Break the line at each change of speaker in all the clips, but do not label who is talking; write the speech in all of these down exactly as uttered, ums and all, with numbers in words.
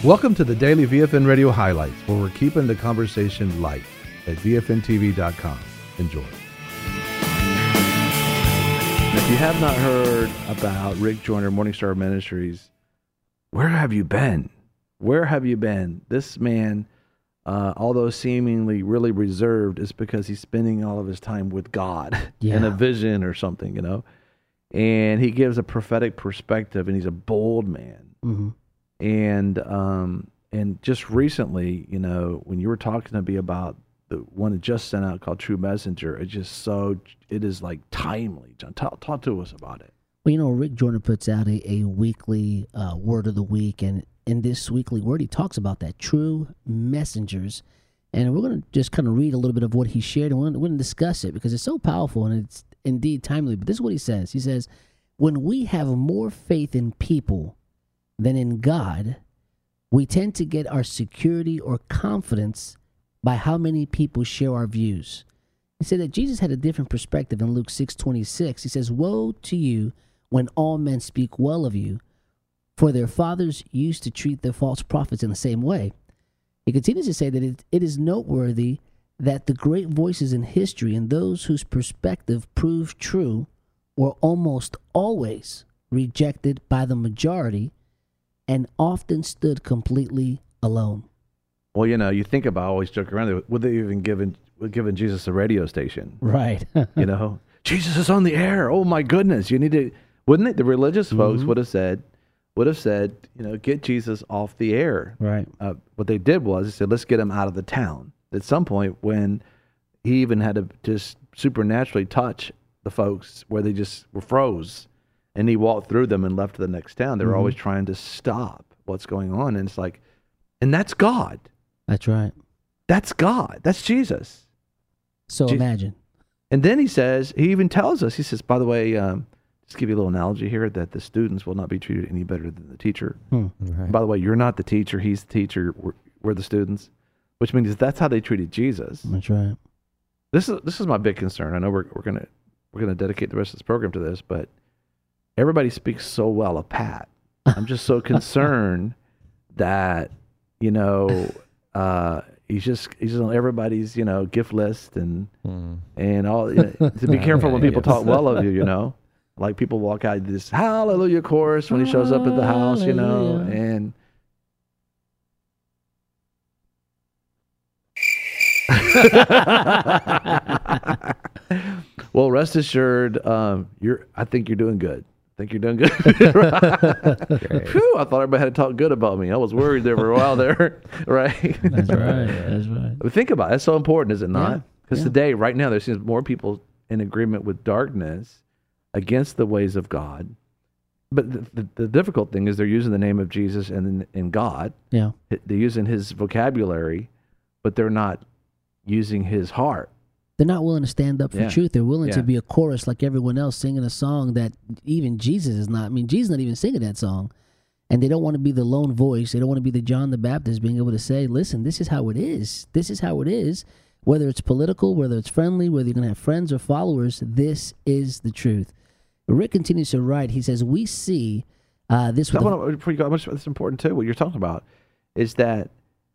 Welcome to the Daily V F N Radio Highlights, where we're keeping the conversation light at V F N T V dot com. Enjoy.
If you have not heard about Rick Joyner, Morningstar Ministries, where have you been? Where have you been? This man, uh, although seemingly really reserved, is because he's spending all of his time with God
Yeah.
in a vision or something, you know? And he gives a prophetic perspective, and he's a bold man.
Mm-hmm.
And um, and just recently, you know, when you were talking to me about the one that just sent out called True Messenger, it's just so, it is like timely. John, talk, talk to us about it.
Well, you know, Rick Joyner puts out a, a weekly uh, word of the week, and in this weekly word, he talks about that, true messengers. And we're going to just kind of read a little bit of what he shared, and we're going to discuss it because it's so powerful and it's indeed timely. But this is what he says. He says, when we have more faith in people than in God, we tend to get our security or confidence by how many people share our views. He said that Jesus had a different perspective in Luke six twenty-six. He says, woe to you when all men speak well of you, for their fathers used to treat their false prophets in the same way. He continues to say that it, it is noteworthy that the great voices in history and those whose perspective proved true were almost always rejected by the majority and often stood completely alone.
Well, you know, you think about, I always joke around, would they even given, would given Jesus a radio station?
Right.
You know, Jesus is on the air. Oh my goodness. You need to, wouldn't it? The religious folks
Mm-hmm.
would have said, would have said, you know, get Jesus off the air.
Right.
Uh, what they did was they said, let's get him out of the town. At some point when he even had to just supernaturally touch the folks where they just were froze, and he walked through them and left to the next town. They were
Mm-hmm.
always trying to stop what's going on. And it's like, and that's God.
That's right.
That's God. That's Jesus.
So
Je-
imagine.
And then he says, he even tells us, he says, by the way, um, just give you a little analogy here, that the students will not be treated any better than the teacher.
Hmm.
Right.
By the way, you're not the teacher. He's the teacher. We're, we're the students, which means that's how they treated Jesus.
That's right.
This is this is my big concern. I know we're we're gonna we're gonna dedicate the rest of this program to this, but everybody speaks so well of Pat. I'm just so concerned that, you know, uh, he's just he's on everybody's, you know, gift list and
Mm.
and all. You know, to be careful when
Yeah,
people
yes.
talk well of you, you know, like people walk out this hallelujah chorus when he shows up at the house, you know,
Hallelujah.
and. Well, rest assured, um, you're. I think you're doing good. I think you're doing good. Whew, I thought everybody had to talk good about me. I was worried there for a while there, right?
That's right. That's right.
But think about it. It's so important, is it not?
Yeah,
Because
yeah.
today, right now, there seems more people in agreement with darkness against the ways of God. But the, the, the difficult thing is they're using the name of Jesus and, and God.
Yeah.
They're using his vocabulary, but they're not using his heart.
They're not willing to stand up for
Yeah.
truth. They're willing
Yeah.
to be a chorus like everyone else, singing a song that even Jesus is not. I mean, Jesus is not even singing that song. And they don't want to be the lone voice. They don't want to be the John the Baptist being able to say, listen, this is how it is. This is how it is. Whether it's political, whether it's friendly, whether you're going to have friends or followers, this is the truth. Rick continues to write. He says, we see uh, this
So
with
I
the-
wanna- before you go, much that's important too. What you're talking about is that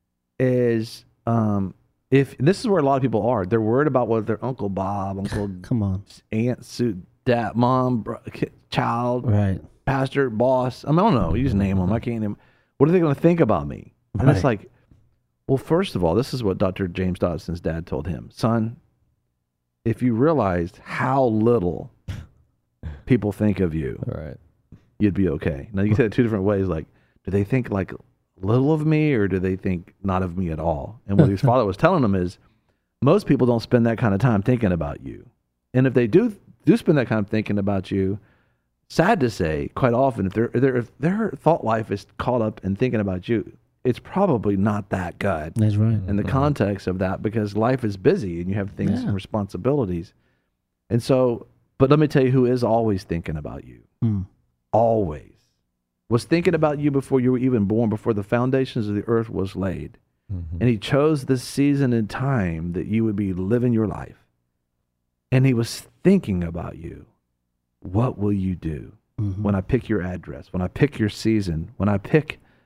is um, if and this is where a lot of people are. They're worried about what their Uncle Bob, Uncle
Come on.
Aunt Sue, Dad, Mom, bro, kid, child,
Right.
pastor, boss. I, mean, I don't know. You just name them. I can't name. What are they going to think about me? And it's
Right.
like, well, first of all, this is what Doctor James Dobson's dad told him, son. If you realized how little people think of you,
Right.
you'd be okay. Now you said it two different ways. Like, do they think like little of me, or do they think not of me at all? And what his father was telling him is, most people don't spend that kind of time thinking about you. And if they do do spend that kind of thinking about you, sad to say, quite often, if their their if their thought life is caught up in thinking about you, it's probably not that good
That's right.
in the context of that, because life is busy and you have things
Yeah.
and responsibilities. And so, but let me tell you who is always thinking about you.
Hmm.
Always. Was thinking about you before you were even born, before the foundations of the earth was laid.
Mm-hmm.
And he chose this season and time that you would be living your life. And he was thinking about you. What will you do
Mhm.
when I pick your address, when I pick your season, when I pick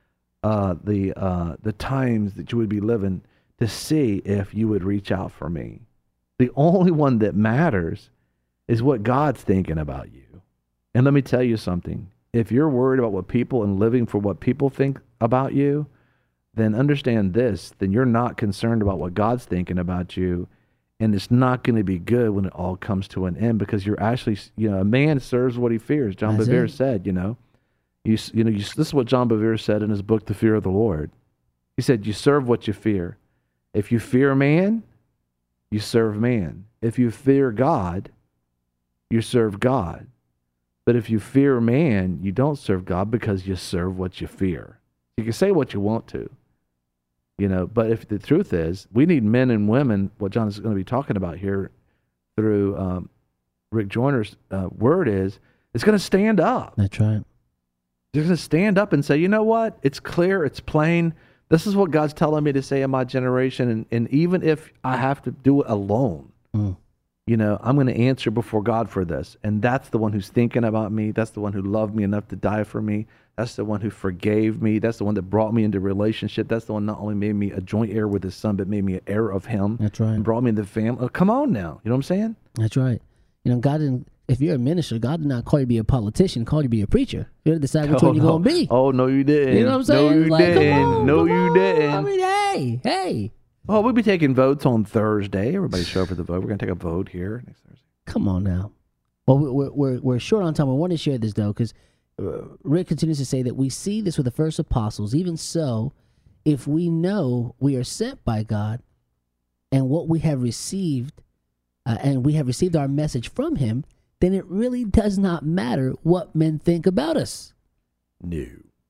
uh, the uh, the times that you would be living to see if you would reach out for me. The only one that matters is what God's thinking about you. And let me tell you something. If you're worried about what people and living for what people think about you, then understand this, then you're not concerned about what God's thinking about you. And it's not going to be good when it all comes to an end, because you're actually, you know, a man serves what he fears. John
That's
Bevere
it.
said, you know, you, you know, you, this is what John Bevere said in his book, The Fear of the Lord. He said, you serve what you fear. If you fear man, you serve man. If you fear God, you serve God. But if you fear man, you don't serve God, because you serve what you fear. You can say what you want to, you know, but if the truth is, we need men and women, what John is going to be talking about here through um, Rick Joyner's uh, word is, it's going to stand up.
That's right.
They're going to stand up and say, you know what? It's clear. It's plain. This is what God's telling me to say in my generation. And, and even if I have to do it alone,
Mm.
you know, I'm going to answer before God for this. And that's the one who's thinking about me. That's the one who loved me enough to die for me. That's the one who forgave me. That's the one that brought me into relationship. That's the one not only made me a joint heir with his son, but made me an heir of him.
That's right.
And brought me into the family. Oh, come on now. You know what I'm saying?
That's right. You know, God didn't, if you're a minister, God did not call you to be a politician, call you to be a preacher. You got to decide which
oh,
one you're
no.
going to be.
Oh, no, you didn't.
You know what I'm saying?
No, you
Like, come
didn't.
on,
no,
come
you
on.
didn't.
I mean, hey, hey.
Oh, we'll be taking votes on Thursday. Everybody show up for the vote. We're going to take a vote here next Thursday.
Come on now. Well, we're, we're, we're short on time. I want to share this, though, because uh, Rick continues to say that we see this with the first apostles. Even so, if we know we are sent by God and what we have received, uh, and we have received our message from him, then it really does not matter what men think about us.
No.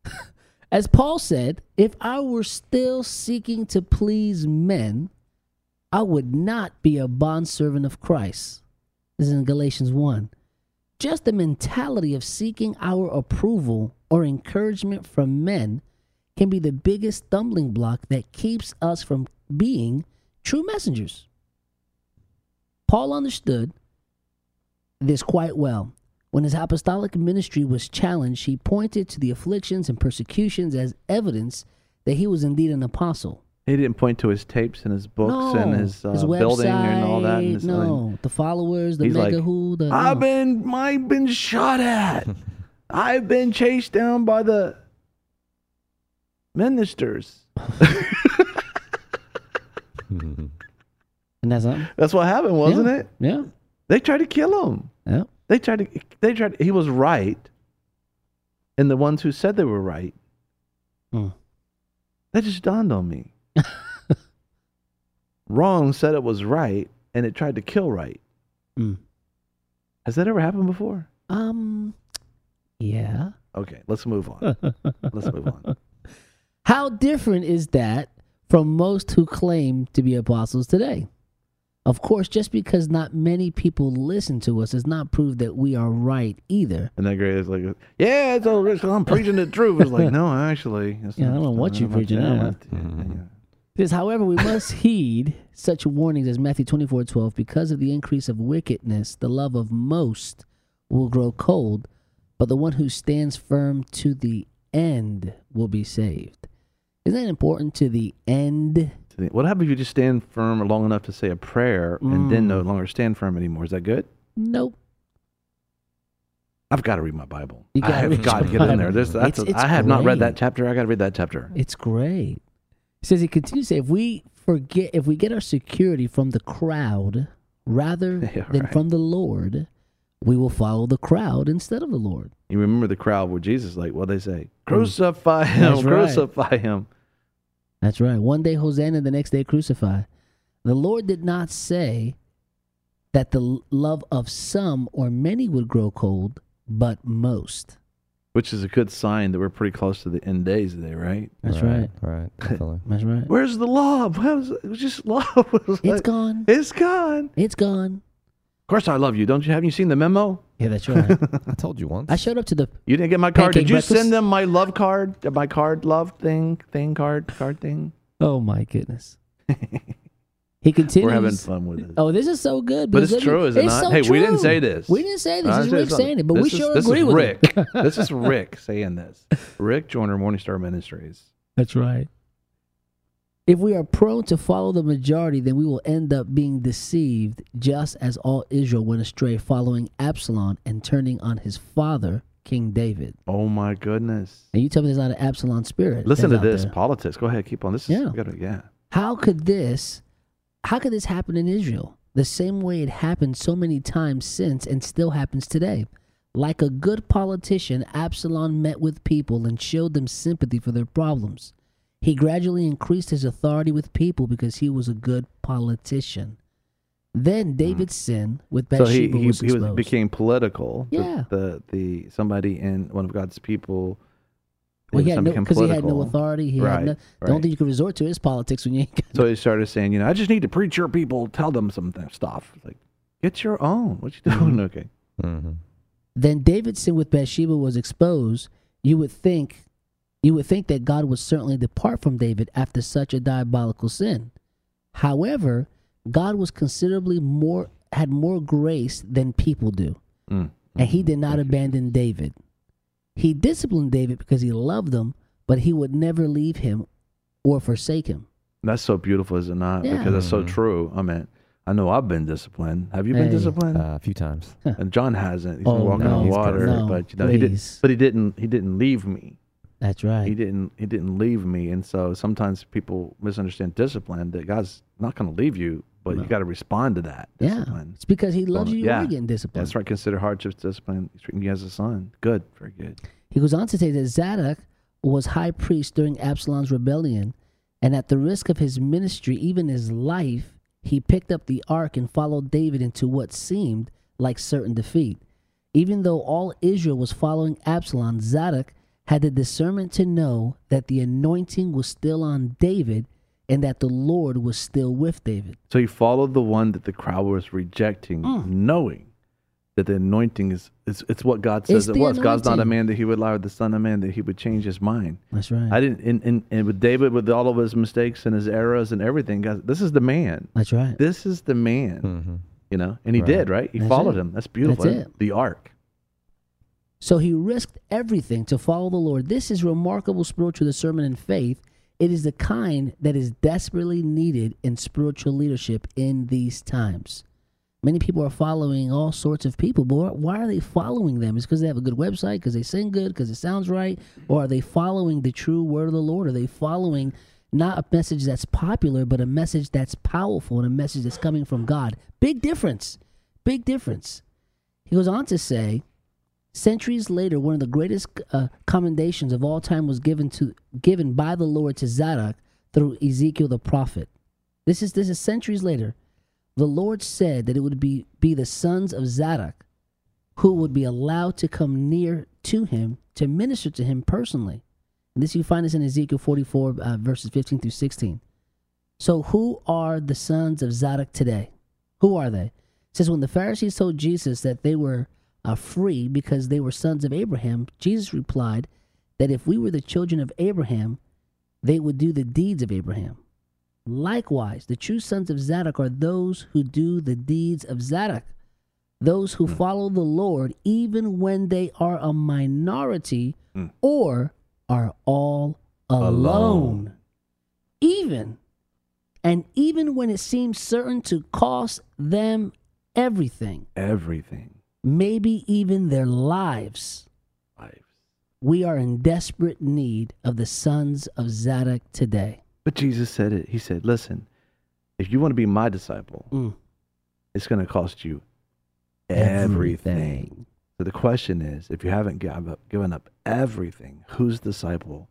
As Paul said, if I were still seeking to please men, I would not be a bondservant of Christ. This is in Galatians one. Just the mentality of seeking our approval or encouragement from men can be the biggest stumbling block that keeps us from being true messengers. Paul understood this quite well. When his apostolic ministry was challenged, he pointed to the afflictions and persecutions as evidence that he was indeed an apostle.
He didn't point to his tapes and his books
No,
and his, uh,
his website,
building and all that. And his,
no, the followers, the
He's
mega
like,
who, the
I've
no.
been, I've been shot at. I've been chased down by the ministers.
And that's something.
That's what happened, wasn't
Yeah.
it?
Yeah,
They tried to kill him.
yeah.
They tried to. They tried. He was right, and the ones who said they were right,
Hmm.
that just dawned on me. Wrong said it was right, and it tried to kill right.
Hmm.
Has that ever happened before?
Um, yeah.
Okay, let's move on. Let's move on.
How different is that from most who claim to be apostles today? Of course, just because not many people listen to us does not prove that we are right either.
And that great is like, yeah, it's all, it's, I'm preaching the truth. It's like, no, actually, it's
Yeah, I
not-
don't know what you're
not-
preaching
yeah,
now.
not- yeah, yeah.
Because, however, we must heed such warnings as Matthew twenty-four twelve. Because of the increase of wickedness, the love of most will grow cold, but the one who stands firm to the end will be saved. Isn't that important, to the end?
What happens if you just stand firm long enough to say a prayer and then
Mm.
no longer stand firm anymore? Is that good?
Nope.
I've got to read my Bible.
You
I
gotta
have
read
got to
your
get in
Bible.
there. There's, that's
It's-
a,
it's
I have not read that
great.
chapter. I got to read that chapter.
It's great. It says, he continues to say, if we forget, if we get our security from the crowd rather
Yeah,
than
right.
from the Lord, we will follow the crowd instead of the Lord.
You remember the crowd where Jesus, like, what they say? Crucify him,
That's right.
crucify him.
That's right. One day Hosanna, the next day crucify. The Lord did not say that the l- love of some or many would grow cold, but most.
Which is a good sign that we're pretty close to the end days today, right?
That's right.
Right. Definitely.
That's right.
Where's the love? How's it was just love? It was
It's
like,
gone.
It's gone.
It's gone.
Of course, I love you. Don't you? Haven't you seen the memo?
Yeah, that's right.
I told you once.
I showed up to the
You didn't get my card.
Pancake
Did you
breakfast?
send them my love card? My card, love thing, thing, card, card thing.
Oh my goodness. He continues.
We're having fun with it.
Oh, this is so good.
But
because
it's
let me-
true, is it
it's
not?
so
Hey, we didn't
true.
say this.
We didn't say this.
I'll
This is
tell you
Rick
something.
saying it, but
this
we
is,
sure
this
agree
is
with
Rick.
it.
This is Rick saying this. Rick Joyner, Morning Star Ministries.
That's right. If we are prone to follow the majority, then we will end up being deceived, just as all Israel went astray, following Absalom and turning on his father, King David.
Oh my goodness!
And you tell me there's not an Absalom spirit.
Listen to
that's out
this
there.
politics. Go ahead, keep on. This is
Yeah.
we gotta, yeah.
How could this? How could this happen in Israel? The same way it happened so many times since, and still happens today. Like a good politician, Absalom met with people and showed them sympathy for their problems. He gradually increased his authority with people because he was a good politician. Then David's sin with
So he
Bathsheba
he,
was
he
exposed.
was, became political. The-
Yeah.
The, the somebody in one of God's people.
well, he had no
became
because he had no
political.
authority. He
Right,
had no, the
right.
only thing you could resort to is politics when you ain't got.
So he started saying, you know, I just need to preach your people, tell them some th- stuff. It's like, get your own. What you doing? Okay.
Mm-hmm.
Then David's sin with Bathsheba was exposed. You would think, you would think that God would certainly depart from David after such a diabolical sin. However, God was considerably more had more grace than people do,
Mm.
and He did not abandon David. He disciplined David because He loved him, but He would never leave him or forsake him.
That's so beautiful, is it not?
Yeah.
Because that's so
Mhm.
true. I mean, I know I've been disciplined. Have you been
Hey.
disciplined?
Uh, a few times.
And John hasn't. He's
Oh,
been walking
no.
on
He's
water,
perfect. No,
but you know, he didn't.
please.
But he didn't. He didn't leave me.
That's
He
right.
didn't. He didn't leave me. And so sometimes people misunderstand discipline. That God's not going to leave you, but
No.
you got to respond to that
Yeah,
discipline.
it's because He loves
Well,
you. You
yeah.
are getting disciplined.
That's right. Consider hardships discipline. He's treating you as a son. Good. Very good.
He goes on to say that Zadok was high priest during Absalom's rebellion, and at the risk of his ministry, even his life, he picked up the ark and followed David into what seemed like certain defeat. Even though all Israel was following Absalom, Zadok had the discernment to know that the anointing was still on David and that the Lord was still with David.
So he followed the one that the crowd was rejecting,
Mm.
knowing that the anointing is it's, it's what God says
It's
it
the
was. God's not a
anointing.
man that he would lie, or the son of man that he would change his mind.
That's right.
I didn't, and, and, and with David, with all of his mistakes and his errors and everything, guys, this is the man.
That's right.
This is the man,
Mm-hmm.
you know, and he
Right.
did, right? He
That's
followed
it.
him. That's beautiful.
That's it.
The ark.
So he risked everything to follow the Lord. This is remarkable spiritual discernment and faith. It is the kind that is desperately needed in spiritual leadership in these times. Many people are following all sorts of people, but why are they following them? Is because they have a good website, because they sing good, because it sounds right? Or are they following the true word of the Lord? Are they following not a message that's popular, but a message that's powerful and a message that's coming from God? Big difference. Big difference. He goes on to say, centuries later, one of the greatest uh, commendations of all time was given to given by the Lord to Zadok through Ezekiel the prophet. This is this is centuries later. The Lord said that it would be, be the sons of Zadok who would be allowed to come near to him to minister to him personally. And this you find this in Ezekiel forty-four, uh, verses fifteen through sixteen. So who are the sons of Zadok today? Who are they? It says when the Pharisees told Jesus that they were uh, free because they were sons of Abraham, Jesus replied that if we were the children of Abraham, they would do the deeds of Abraham. Likewise, the true sons of Zadok are those who do the deeds of Zadok, those who
Mm.
follow the Lord even when they are a minority
Mm.
or are all alone.
Alone.
Even, and even when it seems certain to cost them everything,
Everything.
maybe even their lives,
Lives.
we are in desperate need of the sons of Zadok today.
But Jesus said it. He said, listen, if you want to be my disciple,
Mm.
it's going to cost you everything.
Everything.
So the question is, if you haven't given up, given up everything, whose disciple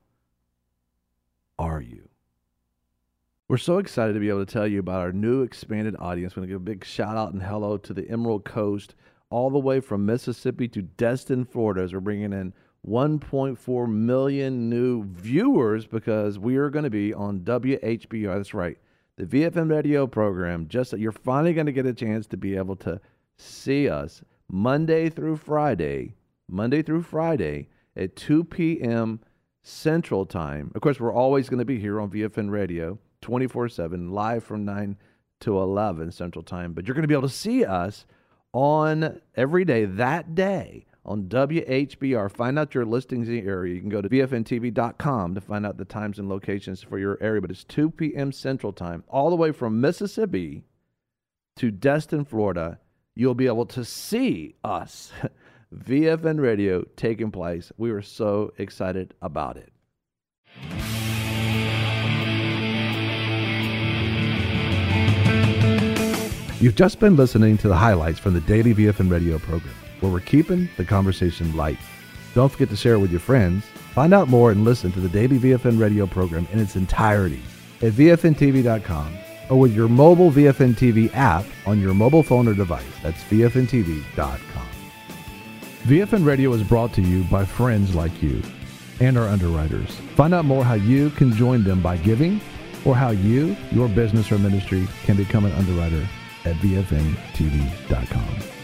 are you? We're so excited to be able to tell you about our new expanded audience. We're going to give a big shout out and hello to the Emerald Coast, all the way from Mississippi to Destin, Florida, as we're bringing in one point four million new viewers because we are going to be on W H B R. That's right, the V F M radio program. Just you're finally going to get a chance to be able to see us Monday through Friday, Monday through Friday at two p.m. Central Time. Of course, we're always going to be here on V F N Radio twenty-four seven, live from nine to eleven Central Time. But you're going to be able to see us on every day that day on W H B R. Find out your listings in the area. You can go to V F N T V dot com to find out the times and locations for your area. But it's two p.m. Central Time, all the way from Mississippi to Destin, Florida. You'll be able to see us, V F N Radio, taking place. We are so excited about it.
You've just been listening to the highlights from the daily V F N Radio program, where we're keeping the conversation light. Don't forget to share it with your friends. Find out more and listen to the daily V F N Radio program in its entirety at V F N T V dot com or with your mobile V F N T V app on your mobile phone or device. That's V F N T V dot com. V F N Radio is brought to you by friends like you and our underwriters. Find out more how you can join them by giving or how you, your business or ministry can become an underwriter at V F N T V dot com.